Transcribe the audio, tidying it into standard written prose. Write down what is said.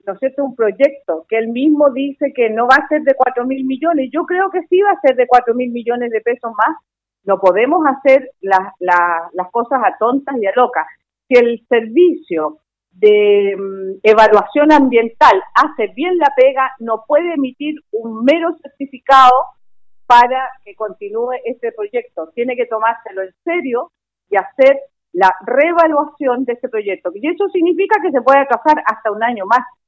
¿no es cierto?, un proyecto que él mismo dice que no va a ser de 4.000 millones. Yo creo que sí va a ser de 4.000 millones de pesos más. No podemos hacer las cosas a tontas y a locas. Si el servicio de evaluación ambiental hace bien la pega, no puede emitir un mero certificado para que continúe este proyecto. Tiene que tomárselo en serio y hacer la reevaluación de este proyecto. Y eso significa que se puede atrasar hasta un año más.